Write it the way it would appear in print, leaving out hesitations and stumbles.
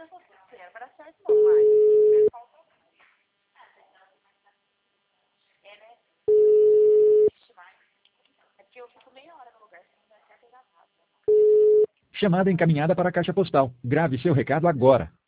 Chamada encaminhada para a caixa postal. Grave seu recado agora.